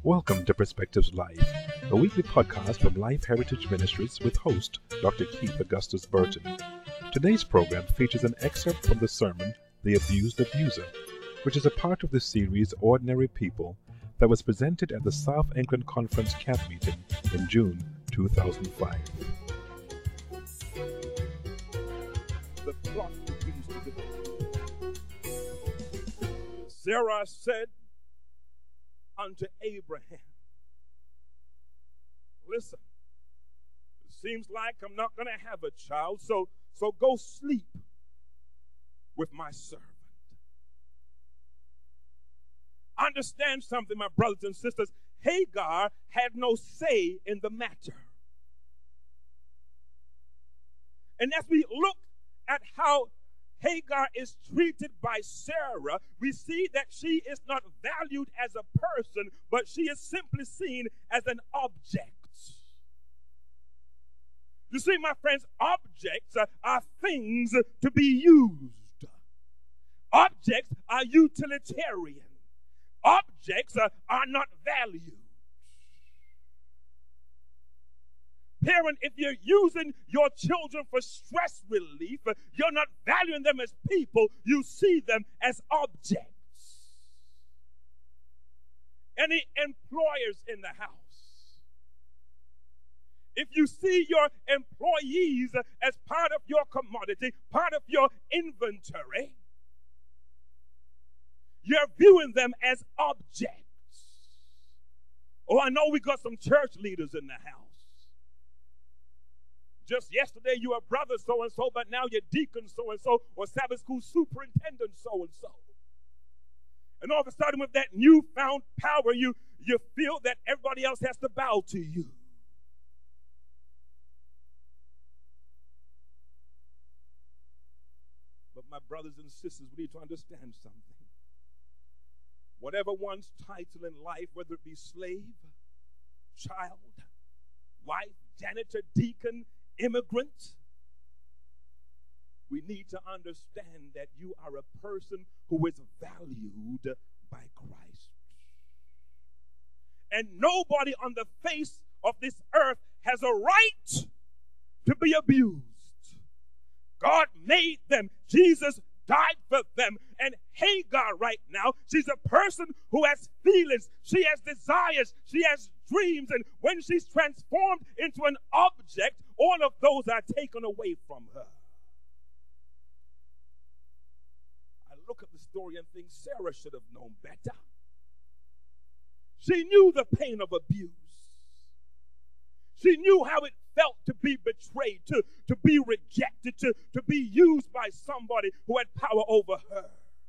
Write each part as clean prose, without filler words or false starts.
Welcome to Perspectives Live, a weekly podcast from Life Heritage Ministries with host Dr. Keith Augustus Burton. Today's program features an excerpt from the sermon, The Abused Abuser, which is a part of the series Ordinary People that was presented at the South England Conference camp meeting in June 2005. The plot begins to develop. Sarah said unto Abraham, listen, it seems like I'm not going to have a child, so go sleep with my servant. Understand something, my brothers and sisters. Hagar had no say in the matter. And as we look at how Hagar is treated by Sarah, we see that she is not valued as a person, but she is simply seen as an object. You see, my friends, objects are things to be used. Objects are utilitarian. Objects are not valued. Parent, if you're using your children for stress relief, you're not valuing them as people, you see them as objects. Any employers in the house? If you see your employees as part of your commodity, part of your inventory, you're viewing them as objects. Oh, I know we got some church leaders in the house. Just yesterday you were brother so-and-so, but now you're deacon so-and-so or Sabbath school superintendent so-and-so. And all of a sudden with that newfound power, you feel that everybody else has to bow to you. But my brothers and sisters, we need to understand something. Whatever one's title in life, whether it be slave, child, wife, janitor, deacon, immigrant, we need to understand that you are a person who is valued by Christ. And nobody on the face of this earth has a right to be abused. God made them. Jesus died for them. And Hagar right now, she's a person who has feelings. She has desires. She has dreams. And when she's transformed into an object, all of those are taken away from her. I look at the story and think Sarah should have known better. She knew the pain of abuse. She knew how it felt to be betrayed, to be rejected, to be used by somebody who had power over her.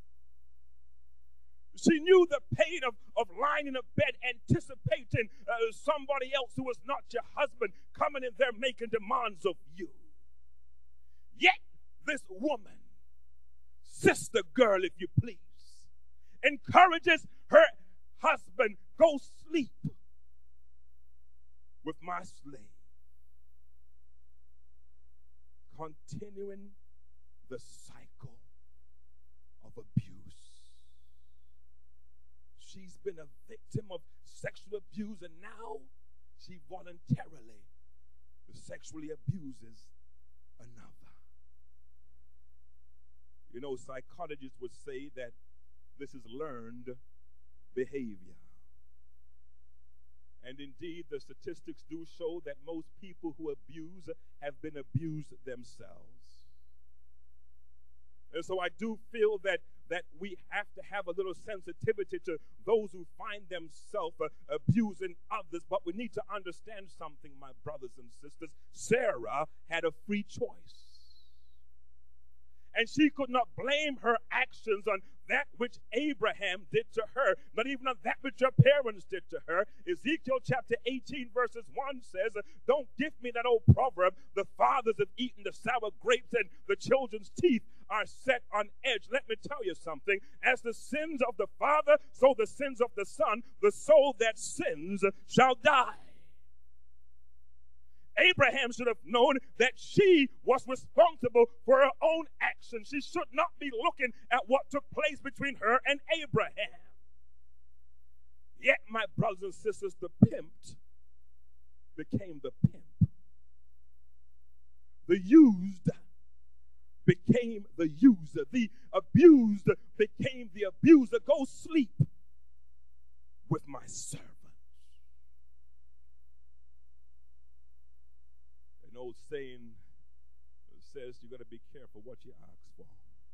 She knew the pain of lying in a bed anticipating somebody else who was not your husband coming in there making demands of you. Yet this woman, sister girl if you please, encourages her husband, go sleep with my slave. Continuing the cycle of abuse. She's been a victim of sexual abuse, and now she voluntarily sexually abuses another. You know, psychologists would say that this is learned behavior. And indeed, the statistics do show that most people who abuse have been abused themselves. And so I do feel that we have to have a little sensitivity to those who find themselves abusing others. But we need to understand something, my brothers and sisters. Sarah had a free choice. And she could not blame her actions on that which Abraham did to her, not even on that which her parents did to her. Ezekiel chapter 18 verses 1 says, don't give me that old proverb, the fathers have eaten the sour grapes and the children's teeth are set on edge. Let me tell you something. As the sins of the father, so the sins of the son, the soul that sins shall die. Abraham should have known that she was responsible for her own actions. She should not be looking at what took place between her and Abraham. Yet, my brothers and sisters, the pimped became the pimp. The used became the user. The abused became the abuser. Go sleep with my servant. An old saying says you got to be careful what you ask for.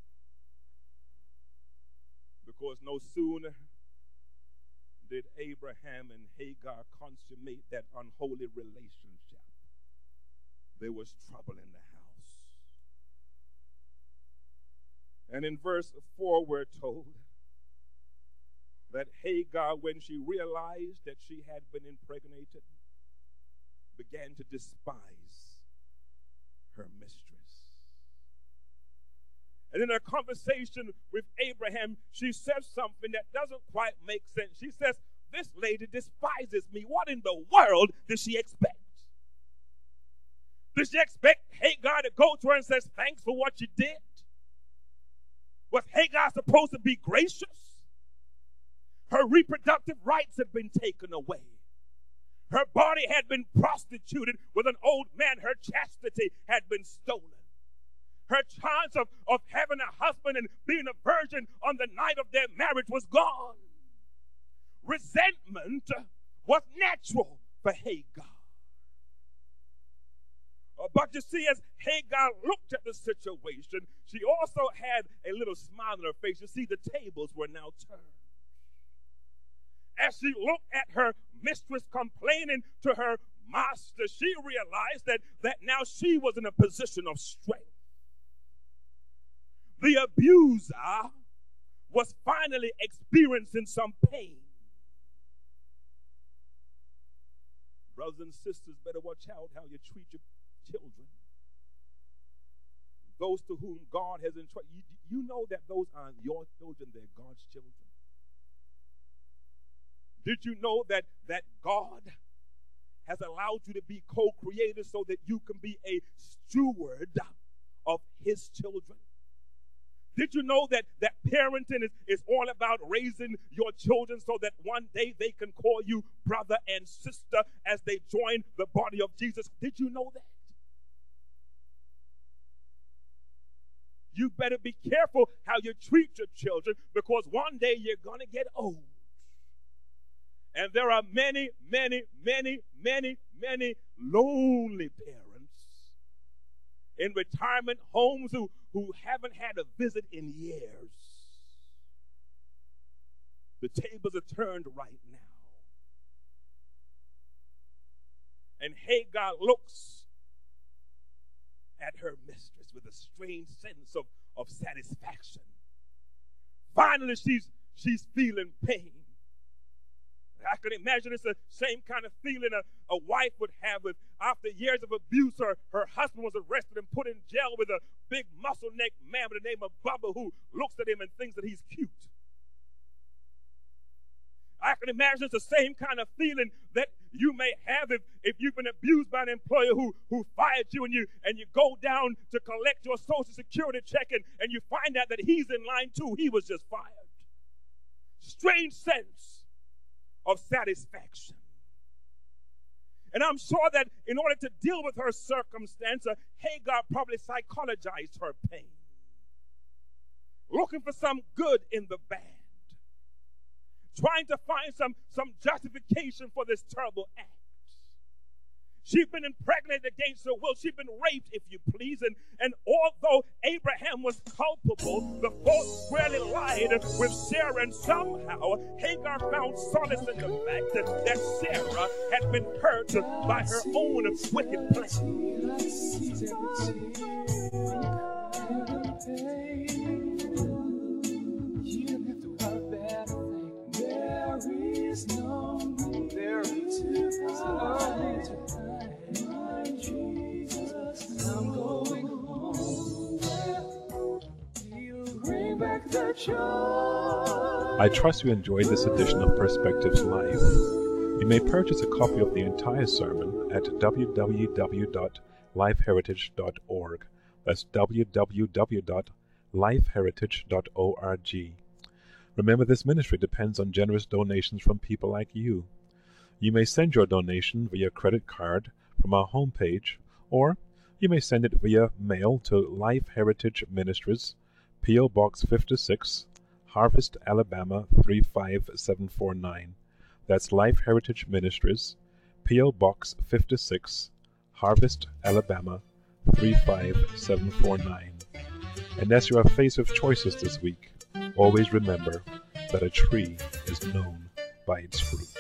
Because no sooner did Abraham and Hagar consummate that unholy relationship, there was trouble in the house. And in verse 4, we're told that Hagar, when she realized that she had been impregnated, began to despise her mistress. And in her conversation with Abraham, she says something that doesn't quite make sense. She says, this lady despises me. What in the world does she expect? Does she expect Hagar to go to her and says, thanks for what you did? Was Hagar supposed to be gracious? Her reproductive rights had been taken away. Her body had been prostituted with an old man. Her chastity had been stolen. Her chance of having a husband and being a virgin on the night of their marriage was gone. Resentment was natural for Hagar. But you see, as Hagar looked at the situation, she also had a little smile on her face. You see, the tables were now turned. As she looked at her mistress complaining to her master, she realized that now she was in a position of strength. The abuser was finally experiencing some pain. Brothers and sisters, better watch out how you treat your children. Those to whom God has entrusted. You know that those aren't your children, they're God's children. Did you know that God has allowed you to be co-creators so that you can be a steward of his children? Did you know that parenting is all about raising your children so that one day they can call you brother and sister as they join the body of Jesus? Did you know that? You better be careful how you treat your children, because one day you're going to get old. And there are many, many, many, many, many lonely parents in retirement homes who haven't had a visit in years. The tables are turned right now. And Hagar looks at her mistress with a strange sense of satisfaction. Finally, she's feeling pain. I can imagine it's the same kind of feeling a wife would have if after years of abuse, her husband was arrested and put in jail with a big muscle-necked man by the name of Bubba who looks at him and thinks that he's cute. I can imagine it's the same kind of feeling that you may have if you've been abused by an employer who fired you and you go down to collect your Social Security check and you find out that he's in line too. He was just fired. Strange sense of satisfaction. And I'm sure that in order to deal with her circumstance, Hagar probably psychologized her pain, looking for some good in the bad, trying to find some justification for this terrible act. She'd been impregnated against her will. She'd been raped, if you please. And although Abraham was culpable, the folks squarely lied with Sarah. And somehow Hagar found solace in the fact that Sarah had been hurt by her own wicked plan. I trust you enjoyed this edition of Perspectives Live. You may purchase a copy of the entire sermon at www.lifeheritage.org. That's www.lifeheritage.org. Remember, this ministry depends on generous donations from people like you. You may send your donation via credit card from our homepage, or you may send it via mail to Life Heritage Ministries, P.O. Box 56, Harvest, Alabama 35749. That's Life Heritage Ministries, P.O. Box 56, Harvest, Alabama 35749. And as you are faced with choices this week, always remember that a tree is known by its fruit.